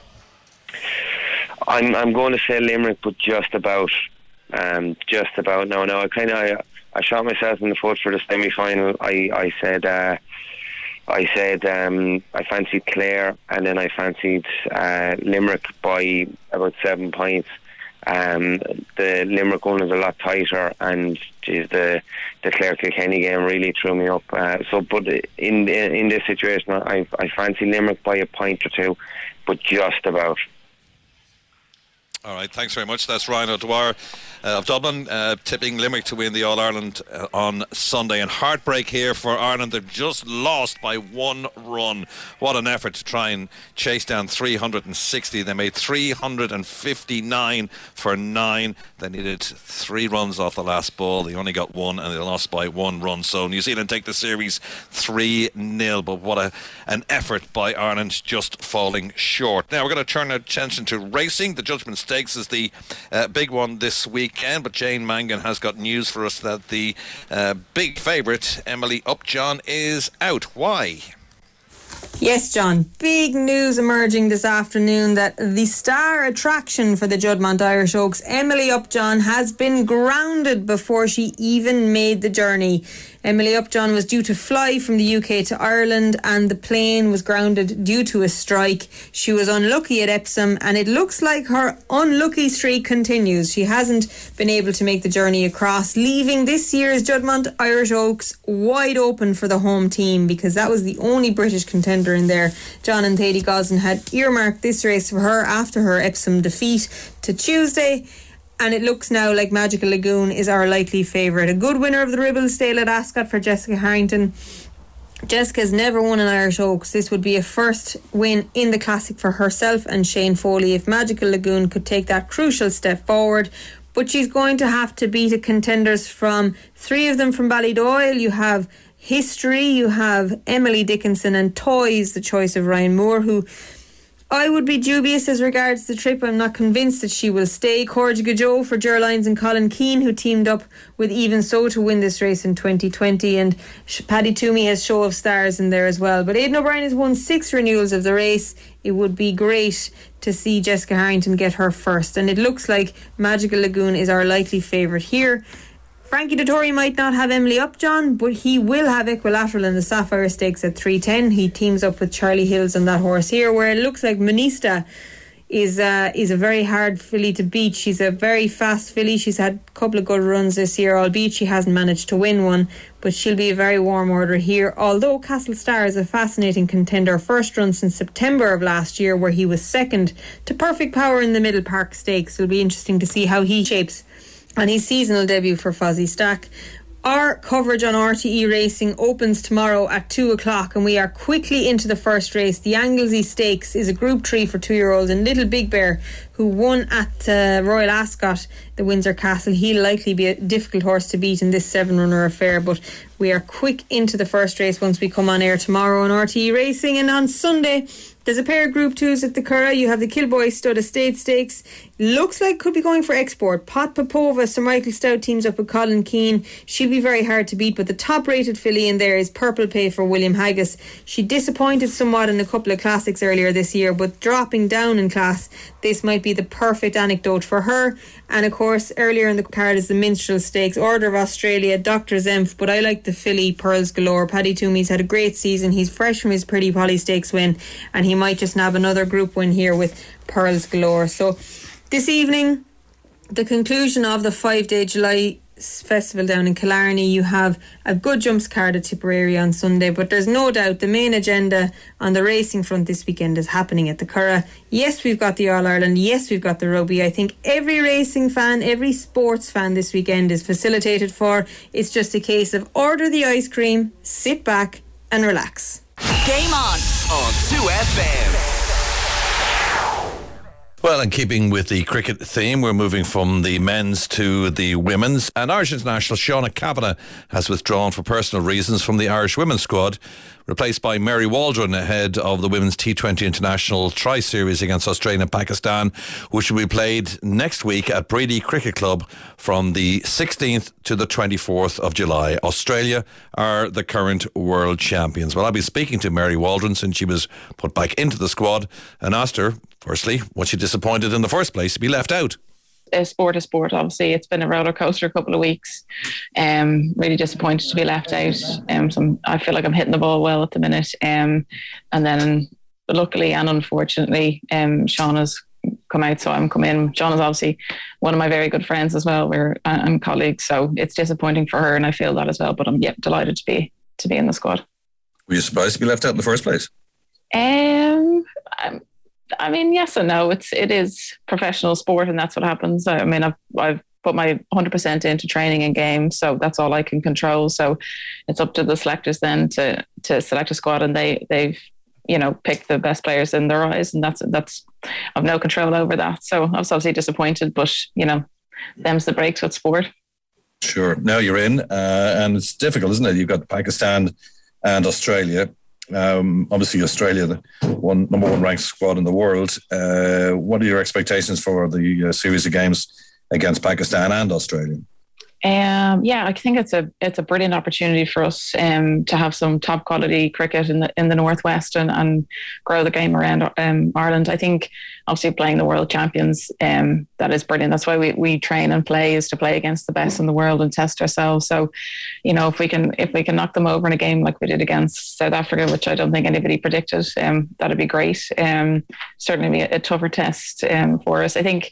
I'm I'm going to say Limerick, but just about, um, just about. No, no, I kind of I, I shot myself in the foot for the semi-final. I I said uh, I said um, I fancied Clare, and then I fancied uh, Limerick by about seven points. Um, the Limerick one is a lot tighter, and geez, the the Clare Kilkenny game really threw me up. Uh, so, but in in this situation, I I fancy Limerick by a point or two, but just about. All right, thanks very much. That's Ryan O'Dwyer uh, of Dublin, uh, tipping Limerick to win the All-Ireland uh, on Sunday. And heartbreak here for Ireland. They've just lost by one run. What an effort to try and chase down three hundred sixty. They made three hundred fifty-nine for nine. They needed three runs off the last ball. They only got one, and they lost by one run. So New Zealand take the series three nil. But what a an effort by Ireland, just falling short. Now we're going to turn our attention to racing. The Judgment Stakes Stakes is the uh, big one this weekend, but Jane Mangan has got news for us that the uh, big favourite, Emily Upjohn, is out. Why? Yes, John. Big news emerging this afternoon that the star attraction for the Juddmonte Irish Oaks, Emily Upjohn, has been grounded before she even made the journey. Emily Upjohn was due to fly from the U K to Ireland and the plane was grounded due to a strike. She was unlucky at Epsom and it looks like her unlucky streak continues. She hasn't been able to make the journey across, leaving this year's Juddmonte Irish Oaks wide open for the home team because that was the only British contender in there. John and Thady Gosden had earmarked this race for her after her Epsom defeat to Tuesday. And it looks now like Magical Lagoon is our likely favourite. A good winner of the Ribblesdale at Ascot for Jessica Harrington. Jessica's never won an Irish Oaks. This would be a first win in the Classic for herself and Shane Foley if Magical Lagoon could take that crucial step forward. But she's going to have to beat a contenders from three of them from Ballydoyle. You have History, you have Emily Dickinson, and Toys, the choice of Ryan Moore, who I would be dubious as regards the trip. I'm not convinced that she will stay. Corge Gajo for Ger Lyons and Colin Keane, who teamed up with Even So to win this race in twenty twenty. And Paddy Toomey has Show of Stars in there as well. But Aidan O'Brien has won six renewals of the race. It would be great to see Jessica Harrington get her first. And it looks like Magical Lagoon is our likely favourite here. Frankie Dettori might not have Emily Upjohn, but he will have Equilateral in the Sapphire Stakes at three ten. He teams up with Charlie Hills on that horse here, where it looks like Monista is uh, is a very hard filly to beat. She's a very fast filly. She's had a couple of good runs this year, albeit she hasn't managed to win one, but she'll be a very warm order here. Although Castle Star is a fascinating contender, first run since September of last year, where he was second to Perfect Power in the Middle Park Stakes. It'll be interesting to see how he shapes and his seasonal debut for Fozzie Stack. Our coverage on R T E Racing opens tomorrow at two o'clock and we are quickly into the first race. The Anglesey Stakes is a Group three for two-year-olds, and Little Big Bear, who won at uh, Royal Ascot, the Windsor Castle, he'll likely be a difficult horse to beat in this seven-runner affair. But we are quick into the first race once we come on air tomorrow on R T E Racing. And on Sunday, there's a pair of Group twos at the Curragh. You have the Kilboy Stud Estate Stakes. Looks like could be going for export. Pot Popova, Sir Michael Stout teams up with Colin Keane. She'll be very hard to beat, but the top-rated filly in there is Purple Pay for William Haggis. She disappointed somewhat in a couple of classics earlier this year, but dropping down in class, this might be the perfect anecdote for her. And of course, earlier in the card is the Minstrel Stakes, Order of Australia, Doctor Zemph, but I like the filly Pearls Galore. Paddy Toomey's had a great season. He's fresh from his Pretty Polly Stakes win, and he might just nab another group win here with Pearls Galore. So this evening, the conclusion of the five-day July festival down in Killarney, you have a good jumps card at Tipperary on Sunday, but there's no doubt the main agenda on the racing front this weekend is happening at the Curragh. Yes, we've got the All-Ireland, yes, we've got the Rugby. I think every racing fan, every sports fan this weekend is facilitated for. It's just a case of order the ice cream, sit back and relax. Game on on two F M. Well, in keeping with the cricket theme, we're moving from the men's to the women's. And Irish international Shauna Kavanagh has withdrawn for personal reasons from the Irish women's squad, replaced by Mary Waldron ahead of the women's T twenty International Tri-Series against Australia and Pakistan, which will be played next week at Brady Cricket Club from the sixteenth to the twenty-fourth of July. Australia are the current world champions. Well, I'll be speaking to Mary Waldron since she was put back into the squad and asked her, firstly, was she disappointed in the first place to be left out? A sport is sport, obviously. It's been a roller coaster a couple of weeks. Um, really disappointed to be left out. Um, some, I feel like I'm hitting the ball well at the minute. Um, and then luckily and unfortunately, um, Shauna's come out, so I'm come in. Shauna's obviously one of my very good friends as well. We're and colleagues, so it's disappointing for her, and I feel that as well. But I'm yeah, delighted to be to be in the squad. Were you surprised to be left out in the first place? Um, I'm, I mean, yes and no. It's it is professional sport, and that's what happens. I mean, I've I've put my one hundred percent into training and games, so that's all I can control. So it's up to the selectors then to to select a squad, and they they've you know picked the best players in their eyes, and that's that's I've no control over that. So I was obviously disappointed, but you know, them's the breaks with sport. Sure. Now you're in, uh, and it's difficult, isn't it? You've got Pakistan and Australia. Um, obviously, Australia, the one number one ranked squad in the world. Uh, what are your expectations for the uh, series of games against Pakistan and Australia? Um, yeah, I think it's a it's a brilliant opportunity for us um, to have some top quality cricket in the in the northwest and, and grow the game around um, Ireland. I think obviously playing the world champions, um, that is brilliant. That's why we, we train and play, is to play against the best in the world and test ourselves. So, you know, if we can if we can knock them over in a game like we did against South Africa, which I don't think anybody predicted, um, that'd be great. Um, certainly be a, a tougher test um, for us. I think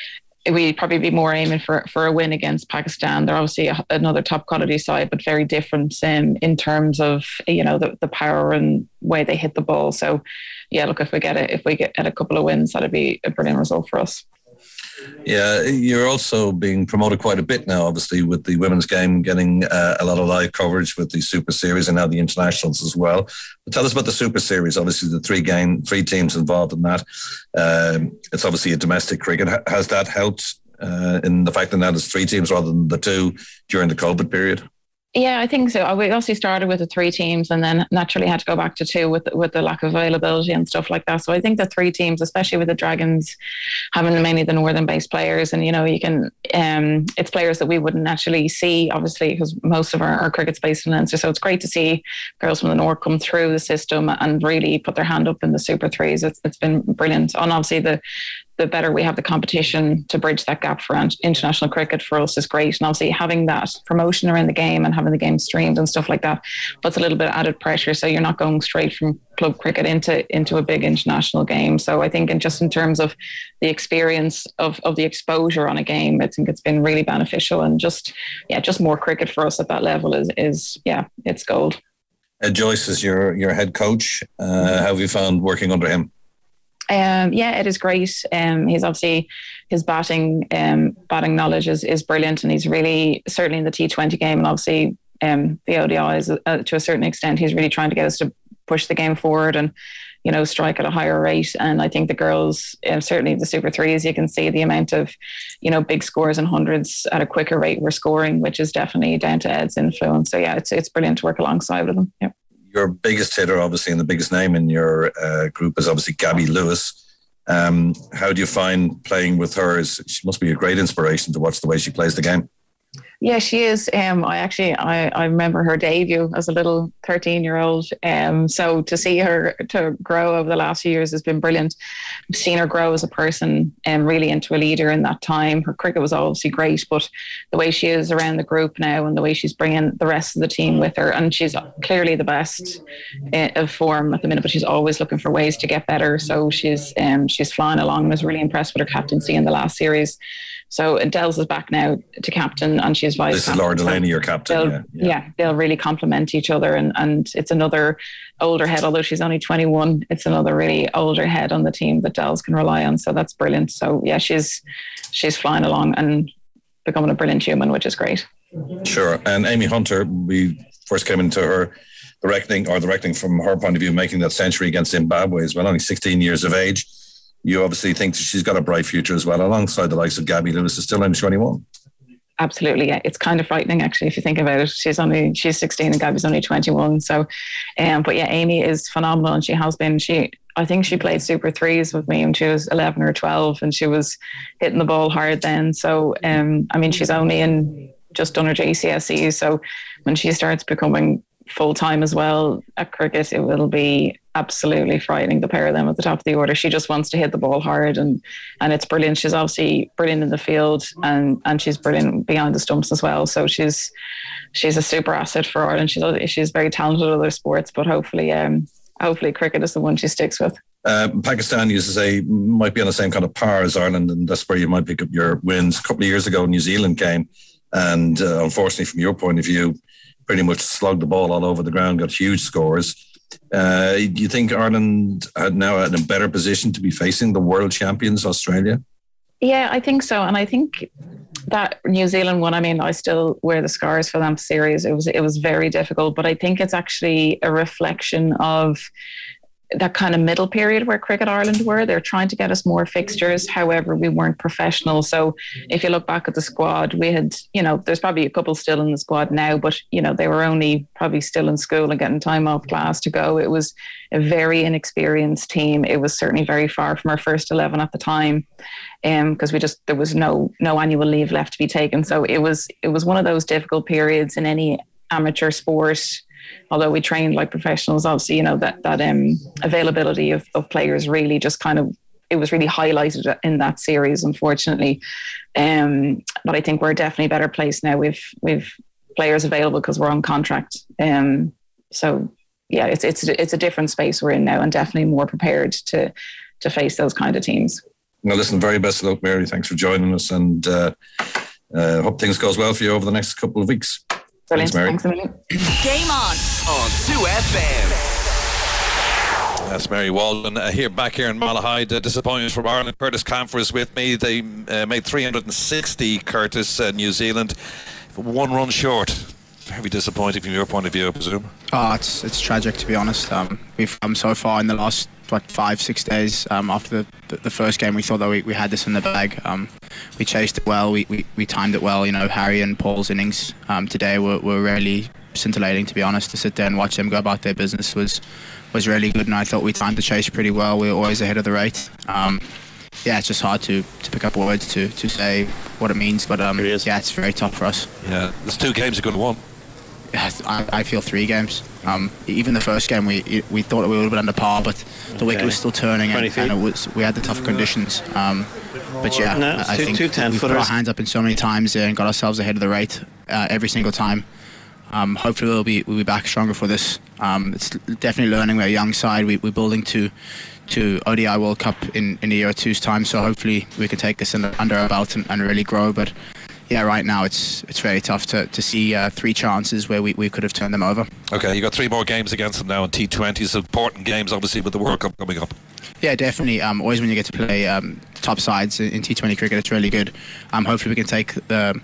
we'd probably be more aiming for, for a win against Pakistan. They're obviously a, another top quality side, but very different um, in terms of, you know, the, the power and way they hit the ball. So, yeah, look, if we get it, if we get a couple of wins, that'd be a brilliant result for us. Yeah, you're also being promoted quite a bit now, obviously, with the women's game getting uh, a lot of live coverage with the Super Series and now the internationals as well. But tell us about the Super Series. Obviously, the three game, three teams involved in that. Um, it's obviously a domestic cricket. Has that helped uh, in the fact that now there's three teams rather than the two during the COVID period? Yeah, I think so. We obviously started with the three teams and then naturally had to go back to two with with the lack of availability and stuff like that. So I think the three teams, especially with the Dragons having mainly the northern-based players, and, you know, you can, um, it's players that we wouldn't naturally see, obviously, because most of our, our cricket's based in Leinster. So it's great to see girls from the north come through the system and really put their hand up in the Super Threes. It's It's been brilliant. And obviously the the better we have the competition to bridge that gap for international cricket for us is great. And obviously having that promotion around the game and having the game streamed and stuff like that puts a little bit of added pressure. So you're not going straight from club cricket into into a big international game. So I think in just in terms of the experience of, of the exposure on a game, I think it's been really beneficial, and just, yeah, just more cricket for us at that level is, is yeah, it's gold. Ed Joyce is your, your head coach. Uh, how have you found working under him? Um, yeah, it is great. Um, he's obviously, his batting um, batting knowledge is, is brilliant, and he's really, certainly in the T twenty game and obviously um, the O D Is uh, to a certain extent, he's really trying to get us to push the game forward and, you know, strike at a higher rate. And I think the girls, um, certainly the Super Threes, you can see the amount of, you know, big scores and hundreds at a quicker rate we're scoring, which is definitely down to Ed's influence. So yeah, it's it's brilliant to work alongside with him. Yeah. Your biggest hitter, obviously, and the biggest name in your uh, group is obviously Gabby Lewis. Um, how do you find playing with her? She must be a great inspiration to watch the way she plays the game. Yeah, she is. Um, I actually, I, I remember her debut as a little thirteen-year-old. Um, so to see her to grow over the last few years has been brilliant. I've seen her grow as a person and really into a leader in that time. Her cricket was obviously great, but the way she is around the group now and the way she's bringing the rest of the team with her, and she's clearly the best uh, of form at the minute, but she's always looking for ways to get better. So she's um, she's flying along. I was really impressed with her captaincy in the last series. So Dells is back now to captain, and she's vice. This is Laura Delaney, your captain. They'll, yeah, yeah. yeah, they'll really complement each other, and, and it's another older head. Although she's only twenty-one, it's another really older head on the team that Dells can rely on. So that's brilliant. So yeah, she's she's flying along and becoming a brilliant human, which is great. Sure. And Amy Hunter, we first came into her the reckoning, or the reckoning from her point of view, making that century against Zimbabwe as well, only sixteen years of age. You obviously think that she's got a bright future as well, alongside the likes of Gabby Lewis, is still only twenty-one. Absolutely, yeah. It's kind of frightening, actually, if you think about it. She's only she's sixteen and Gabby's only twenty-one. So, um, but yeah, Amy is phenomenal, and she has been. She, I think, she played Super Threes with me when she was eleven or twelve, and she was hitting the ball hard then. So, um, I mean, she's only in just done her G C S E, so when she starts becoming full time as well at cricket, it will be absolutely frightening, the pair of them at the top of the order. She just wants to hit the ball hard, and and it's brilliant. She's obviously brilliant in the field, and and she's brilliant behind the stumps as well. So she's she's a super asset for Ireland. She's she's very talented at other sports, but hopefully um hopefully cricket is the one she sticks with. Uh, Pakistan, you say, might be on the same kind of par as Ireland, and that's where you might pick up your wins. A couple of years ago, New Zealand came, and uh, unfortunately, from your point of view, pretty much slugged the ball all over the ground, got huge scores. Uh, do you think Ireland are now in a better position to be facing the world champions, Australia? Yeah, I think so. And I think that New Zealand one, I mean, I still wear the scars for that series. It was, it was very difficult, but I think it's actually a reflection of that kind of middle period where Cricket Ireland were. They're trying to get us more fixtures. However, we weren't professional. So if you look back at the squad, we had, you know, there's probably a couple still in the squad now, but, you know, they were only probably still in school and getting time off class to go. It was a very inexperienced team. It was certainly very far from our first eleven at the time, because um, we just, there was no no annual leave left to be taken. So it was it was one of those difficult periods in any amateur sport. Although we trained like professionals, obviously, you know, that that um, availability of, of players really just kind of, it was really highlighted in that series, unfortunately. Um, but I think we're definitely better placed now. We've we've players available because we're on contract. Um, so yeah, it's it's it's a different space we're in now, and definitely more prepared to to face those kind of teams. Well, listen, very best of luck, Mary. Thanks for joining us, and uh, uh, hope things goes well for you over the next couple of weeks. Brilliant. Thanks, Mary. Thanks a million. Game on on two F M. That's Mary Walden uh, here, back here in Malahide. Uh, disappointment from Ireland. Curtis Camphor is with me. They uh, made three hundred sixty, Curtis, uh, New Zealand. One run short. Very disappointing from your point of view, I presume. Oh, it's it's tragic, to be honest. Um, we've come so far in the last what five, six days. Um, after the, the, the first game, we thought that we, we had this in the bag. Um, we chased it well. We, we, we timed it well. You know, Harry and Paul's innings um, today were, were really scintillating, to be honest. To sit there and watch them go about their business was was really good, and I thought we timed the chase pretty well. We were always ahead of the rate. Um, yeah, it's just hard to, to pick up words to, to say what it means, but um, it yeah, it's very tough for us. Yeah, there's two games you could have won. I, I feel three games. Um, even the first game, we we thought we were a little bit under par, but the okay. wicket was still turning, and, and it was we had the tough conditions. Um, but yeah, no, I two, think two we put our hands up in so many times there and got ourselves ahead of the rate uh, every single time. Um, hopefully, we'll be we'll be back stronger for this. Um, it's definitely learning. We're a young side. We, we're building to to O D I World Cup in, in a year or two's time. So hopefully, we can take this in, under our belt and, and really grow. But yeah, right now it's it's very tough to, to see uh, three chances where we, we could have turned them over. Okay, you got three more games against them now in T twenties, important games obviously with the World Cup coming up. Yeah, definitely. Um, always when you get to play um, top sides in, in T twenty cricket, it's really good. Um, hopefully we can take the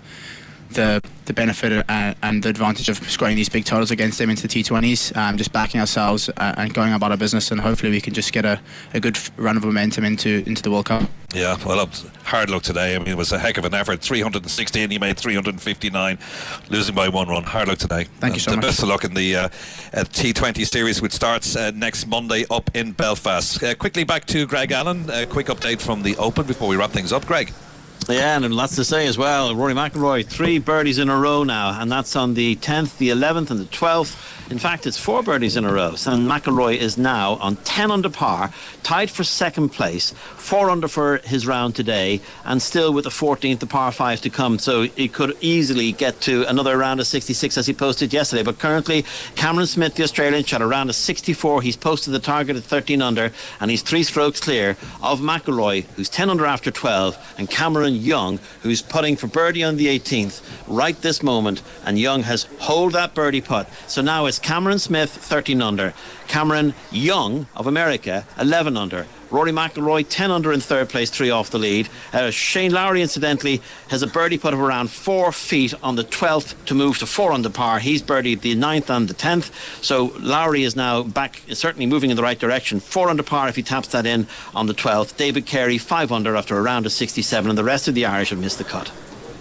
the the benefit and, and the advantage of scoring these big totals against them into the T twenties, um, just backing ourselves uh, and going about our business, and hopefully we can just get a, a good run of momentum into into the World Cup. Yeah, well, hard luck today. I mean, it was a heck of an effort. three hundred sixteen, you made three hundred fifty-nine, losing by one run. Hard luck today. Thank and you so the much. Best of luck in the uh, uh, T twenty series, which starts uh, next Monday up in Belfast. Uh, quickly back to Greg Allen. A quick update from the Open before we wrap things up. Greg. Yeah, and lots to say as well. Rory McIlroy, three birdies in a row now, and that's on the tenth, the eleventh and the twelfth. In fact, it's four birdies in a row. So McIlroy is now on ten under par, tied for second place, four under for his round today, and still with the fourteenth, the par five to come. So he could easily get to another round of sixty-six as he posted yesterday. But currently, Cameron Smith, the Australian, shot a round of sixty-four. He's posted the target at thirteen under, and he's three strokes clear of McIlroy, who's ten under after twelve, and Cameron Young, who's putting for birdie on the eighteenth right this moment, and Young has holed that birdie putt. So now it's Cameron Smith thirteen under, Cameron Young of America eleven under, Rory McIlroy ten under in third place, three off the lead. uh, Shane Lowry incidentally has a birdie putt of around four feet on the twelfth to move to four under par. He's birdied the ninth and the tenth, so Lowry is now back, certainly moving in the right direction, four under par if he taps that in on the twelfth. David Carey five under after a round of sixty-seven, and the rest of the Irish have missed the cut.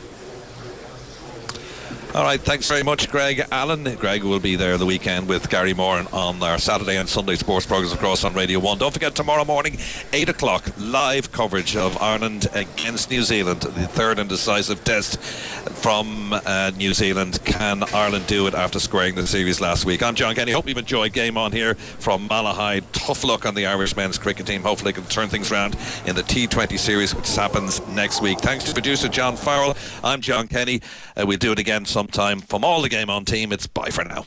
All right, thanks very much, Greg Allen. Greg will be there the weekend with Gary Moore on our Saturday and Sunday sports programmes across on Radio one. Don't forget, tomorrow morning, eight o'clock, live coverage of Ireland against New Zealand, the third and decisive test from uh, New Zealand. Can Ireland do it after squaring the series last week? I'm John Kenny. Hope you've enjoyed Game On here from Malahide. Tough luck on the Irish men's cricket team. Hopefully they can turn things around in the T twenty series, which happens next week. Thanks to producer John Farrell. I'm John Kenny. Uh, we'll do it again sometime. From all the Game On team, it's bye for now.